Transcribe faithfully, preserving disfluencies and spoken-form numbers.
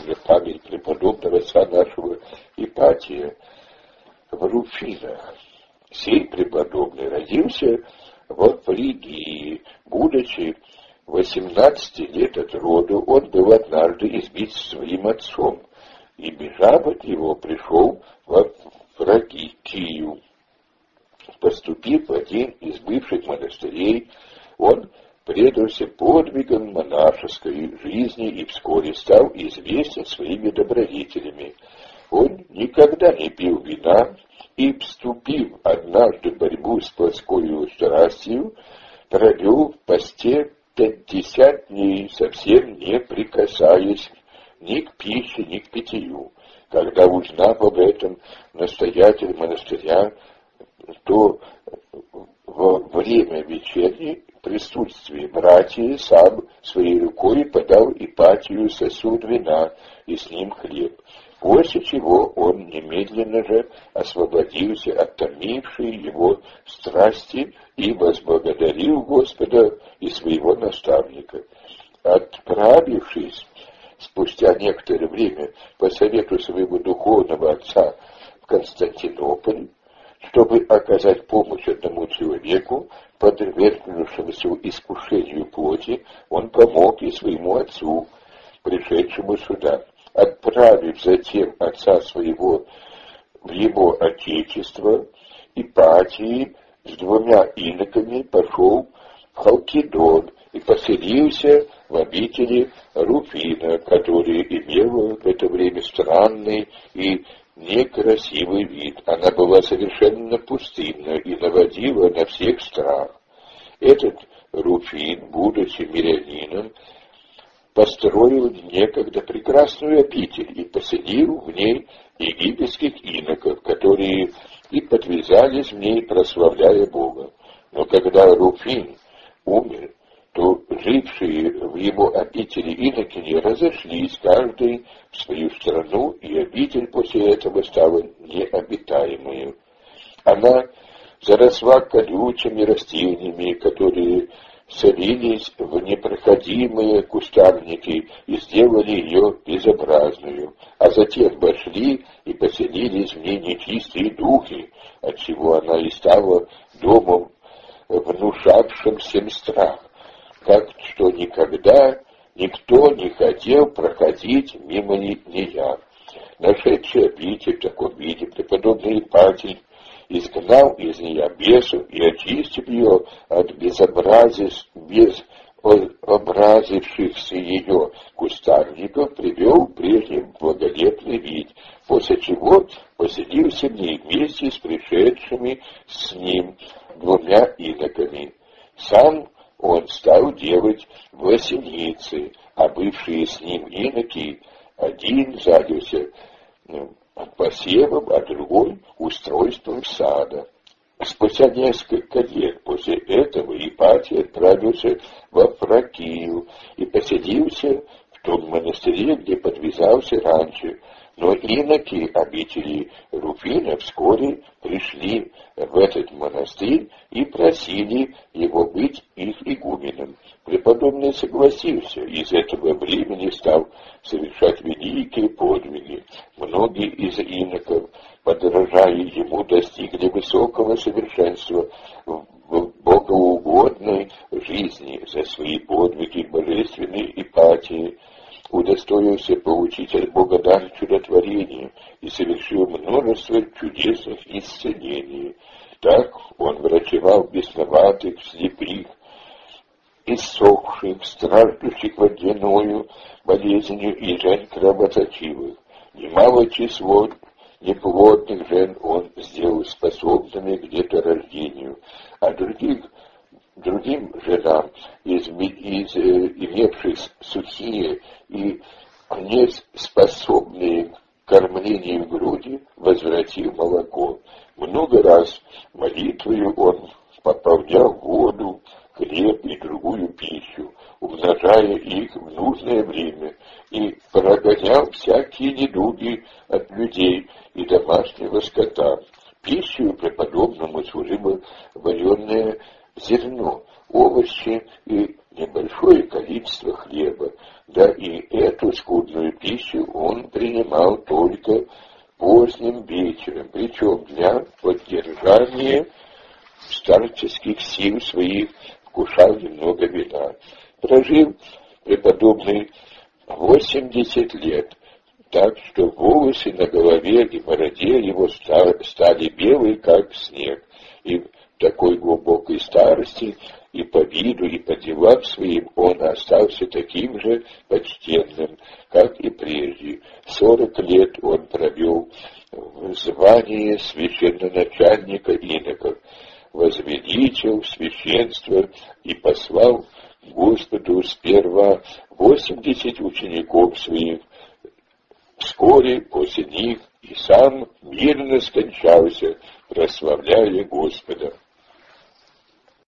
также память преподобного отца нашего Ипатия в Руфинах. Сей преподобный родился во Фригии, будучи восемнадцати лет от роду, он был однажды избит своим отцом, и, бежав от него, пришел во Фрагикию. Поступив в один из бывших монастырей, он предался подвигам монашеской жизни и вскоре стал известен своими добродетелями. Он никогда не пил вина и, вступив однажды в борьбу с плотскою страстью, провел в посте пятьдесят дней, совсем не прикасаясь ни к пище, ни к питью. Когда, узнав об этом, настоятель монастыря, то во время вечерней присутствии братьев сам своей рукой подал Ипатию сосуд вина и с ним хлеб, после чего он немедленно же освободился от томившей его страсти и возблагодарил Господа и своего наставника. Отправившись спустя некоторое время по совету своего духовного отца в Константинополь, чтобы оказать помощь одному человеку, подвергнувшемуся искушению плоти, он помог и своему отцу, пришедшему сюда. Отправив затем отца своего в его отечество, Ипатий с двумя иноками пошел в Халкидон и поселился в обители Руфина, которая имела в это время странный и некрасивый вид. Она была совершенно пустынна и наводила на всех страх. Этот Руфин, будучи мирянином, построил некогда прекрасную обитель и поселил в ней египетских иноков, которые и подвязались в ней, прославляя Бога. Но когда Руфин умер, то жившие в его обители инокини разошлись, каждый в свою страну, и обитель после этого стала необитаемой. Она заросла колючими растениями, которые солились в непроходимые кустарники и сделали ее безобразную, а затем вошли и поселились в ней нечистые духи, отчего она и стала домом, внушавшим всем страх, так что никогда никто не хотел проходить мимо нее. Нашедший обитель в таком виде преподобный Ипатий изгнал из нее бесов и, очистив ее от безобразия, безобразившихся ее кустарников, привел в прежний благолепный вид, после чего поселился в ней вместе с пришедшими с ним двумя иноками. Сам он стал делать власеницы, а бывшие с ним иноки, один занялся посевом, а другой устройством сада. Спустя несколько лет после этого Ипатий отправился во Фракию и поселился в том монастыре, где подвязался раньше. Но иноки обители Руфина вскоре пришли в этот монастырь и просили его быть их игуменом. Преподобный согласился, и с этого времени стал совершать великие подвиги. Многие из иноков, подражая ему, достигли высокого совершенства в богоугодной жизни. За свои подвиги божественной Ипатии удостоился получить от Бога дар чудотворения и совершил множество чудесных исцелений. Так он врачевал бесноватых, слепых, иссохших, страждущих водяною болезнью и жен кровоточивых. Немало число неплодных жен он сделал способными к деторождению, а других другим женам, из, из э, имевших сухие и неспособные к кормлению груди, возвратил молоко. Много раз молитвою он пополнял воду, хлеб и другую пищу, умножая их в нужное время, и прогонял всякие недуги от людей и домашнего скота. Пищей преподобному служило вареное зерно, овощи и небольшое количество хлеба, да и эту скудную пищу он принимал только поздним вечером, причем для поддержания старческих сил своих вкушал немного вина. Прожил преподобный восемьдесят лет, так что волосы на голове и бороде его стали белые, как снег, и в такой глубокой старости и по виду, и по делам своим он остался таким же почтенным, как и прежде. Сорок лет он провел в звании священноначальника иноков, возвеличил священство и послал Господу сперва восемьдесят учеников своих. Вскоре после них и сам мирно скончался, прославляя Господа.